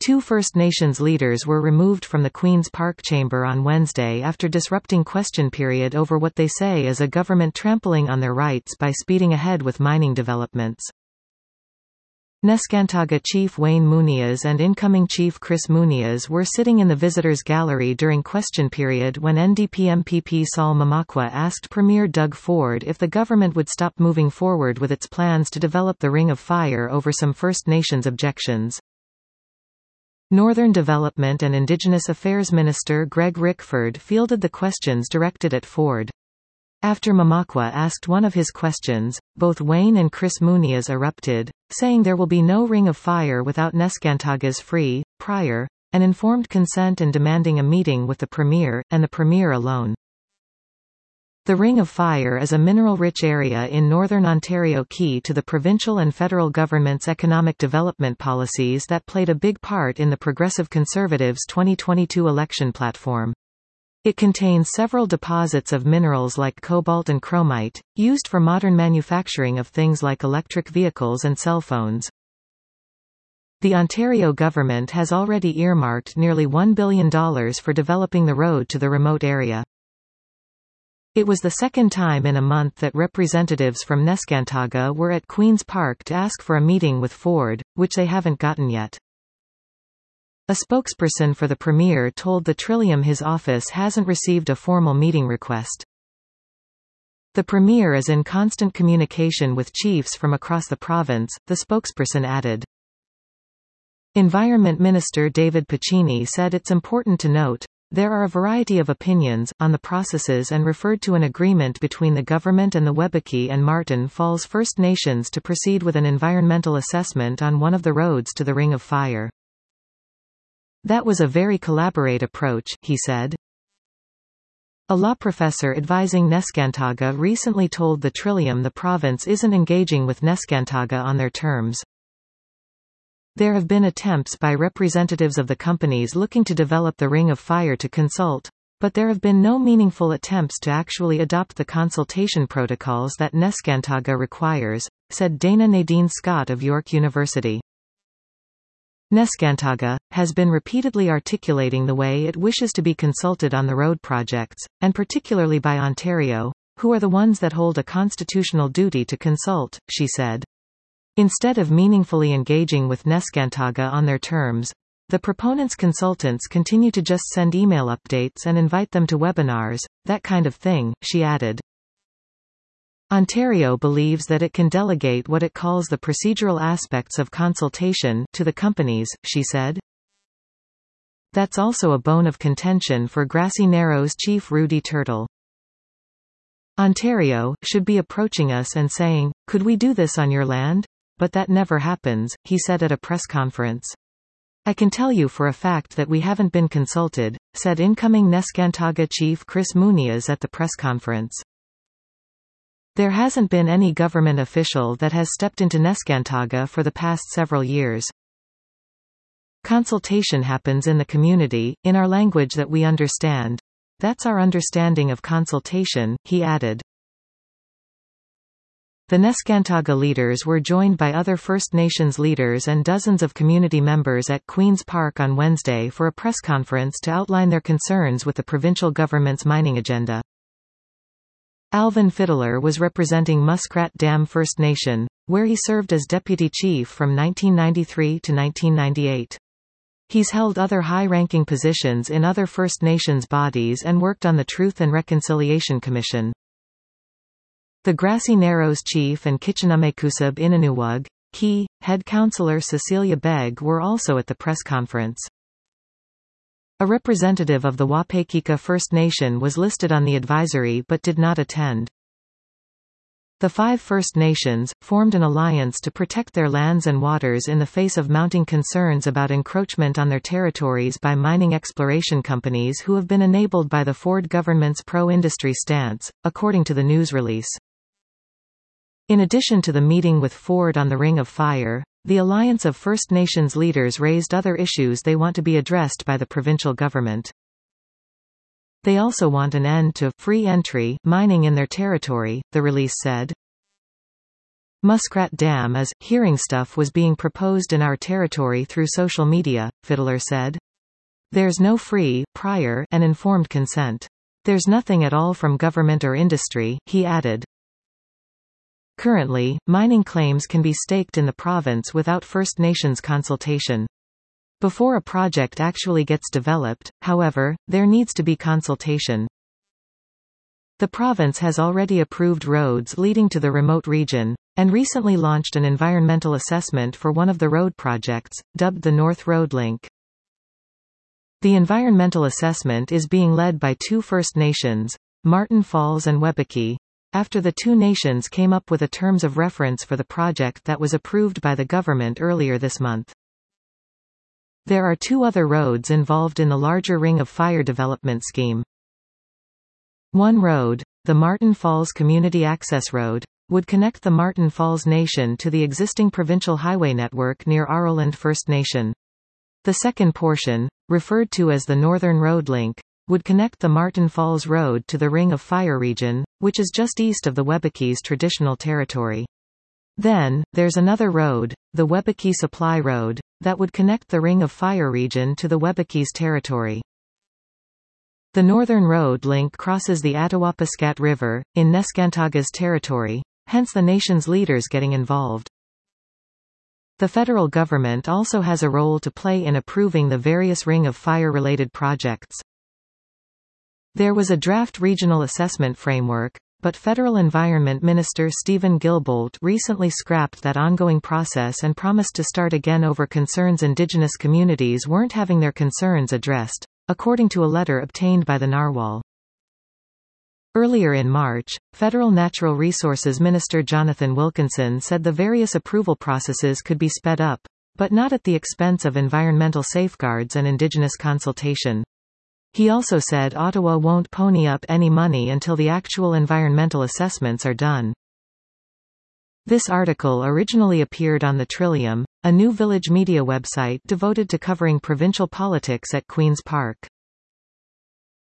Two First Nations leaders were removed from the Queen's Park chamber on Wednesday after disrupting question period over what they say is a government trampling on their rights by speeding ahead with mining developments. Neskantaga Chief Wayne Muniz and incoming Chief Chris Muniz were sitting in the visitors' gallery during question period when NDP MPP Saul Mamakwa asked Premier Doug Ford if the government would stop moving forward with its plans to develop the Ring of Fire over some First Nations objections. Northern Development and Indigenous Affairs Minister Greg Rickford fielded the questions directed at Ford. After Mamakwa asked one of his questions, both Wayne and Chris Muniz erupted, saying there will be no Ring of Fire without Neskantaga's free, prior, and informed consent and demanding a meeting with the Premier, and the Premier alone. The Ring of Fire is a mineral-rich area in northern Ontario key to the provincial and federal government's economic development policies that played a big part in the Progressive Conservatives' 2022 election platform. It contains several deposits of minerals like cobalt and chromite, used for modern manufacturing of things like electric vehicles and cell phones. The Ontario government has already earmarked nearly $1 billion for developing the road to the remote area. It was the second time in a month that representatives from Neskantaga were at Queen's Park to ask for a meeting with Ford, which they haven't gotten yet. A spokesperson for the Premier told the Trillium his office hasn't received a formal meeting request. The Premier is in constant communication with chiefs from across the province, the spokesperson added. Environment Minister David Piccini said it's important to note, there are a variety of opinions on the processes and referred to an agreement between the government and the Webeki and Martin Falls First Nations to proceed with an environmental assessment on one of the roads to the Ring of Fire. That was a very collaborate approach, he said. A law professor advising Neskantaga recently told the Trillium the province isn't engaging with Neskantaga on their terms. There have been attempts by representatives of the companies looking to develop the Ring of Fire to consult, but there have been no meaningful attempts to actually adopt the consultation protocols that Neskantaga requires, said Dana Nadine Scott of York University. Neskantaga has been repeatedly articulating the way it wishes to be consulted on the road projects, and particularly by Ontario, who are the ones that hold a constitutional duty to consult, she said. Instead of meaningfully engaging with Neskantaga on their terms, the proponents' consultants continue to just send email updates and invite them to webinars, that kind of thing, she added. Ontario believes that it can delegate what it calls the procedural aspects of consultation to the companies, she said. That's also a bone of contention for Grassy Narrows chief Rudy Turtle. Ontario should be approaching us and saying, could we do this on your land? But that never happens, he said at a press conference. I can tell you for a fact that we haven't been consulted, said incoming Neskantaga chief Chris Muniz at the press conference. There hasn't been any government official that has stepped into Neskantaga for the past several years. Consultation happens in the community, in our language that we understand. That's our understanding of consultation, he added. The Neskantaga leaders were joined by other First Nations leaders and dozens of community members at Queen's Park on Wednesday for a press conference to outline their concerns with the provincial government's mining agenda. Alvin Fiddler was representing Muskrat Dam First Nation, where he served as deputy chief from 1993 to 1998. He's held other high-ranking positions in other First Nations bodies and worked on the Truth and Reconciliation Commission. The Grassy Narrows chief and Kitchenamekusab Inanuwug, Key, head councillor Cecilia Begg were also at the press conference. A representative of the Wapekika First Nation was listed on the advisory but did not attend. The 5 First Nations formed an alliance to protect their lands and waters in the face of mounting concerns about encroachment on their territories by mining exploration companies who have been enabled by the Ford government's pro-industry stance, according to the news release. In addition to the meeting with Ford on the Ring of Fire, the Alliance of First Nations leaders raised other issues they want to be addressed by the provincial government. They also want an end to free entry mining in their territory, the release said. Muskrat Dam is, hearing stuff was being proposed in our territory through social media, Fiddler said. There's no free, prior, and informed consent. There's nothing at all from government or industry, he added. Currently, mining claims can be staked in the province without First Nations consultation. Before a project actually gets developed, however, there needs to be consultation. The province has already approved roads leading to the remote region, and recently launched an environmental assessment for one of the road projects, dubbed the North Road Link. The environmental assessment is being led by two First Nations, Martin Falls and Webeki, after the two nations came up with a terms of reference for the project that was approved by the government earlier this month. There are two other roads involved in the larger Ring of Fire development scheme. One road, the Martin Falls Community Access Road, would connect the Martin Falls Nation to the existing provincial highway network near Aroland First Nation. The second portion, referred to as the Northern Road Link, would connect the Martin Falls Road to the Ring of Fire region, which is just east of the Webeki's traditional territory. Then, there's another road, the Webeki Supply Road, that would connect the Ring of Fire region to the Webeki's territory. The Northern Road Link crosses the Attawapiskat River, in Neskantaga's territory, hence the nation's leaders getting involved. The federal government also has a role to play in approving the various Ring of Fire-related projects. There was a draft regional assessment framework, but Federal Environment Minister Stephen Guilbeault recently scrapped that ongoing process and promised to start again over concerns Indigenous communities weren't having their concerns addressed, according to a letter obtained by the Narwhal. Earlier in March, Federal Natural Resources Minister Jonathan Wilkinson said the various approval processes could be sped up, but not at the expense of environmental safeguards and Indigenous consultation. He also said Ottawa won't pony up any money until the actual environmental assessments are done. This article originally appeared on the Trillium, a new village media website devoted to covering provincial politics at Queen's Park.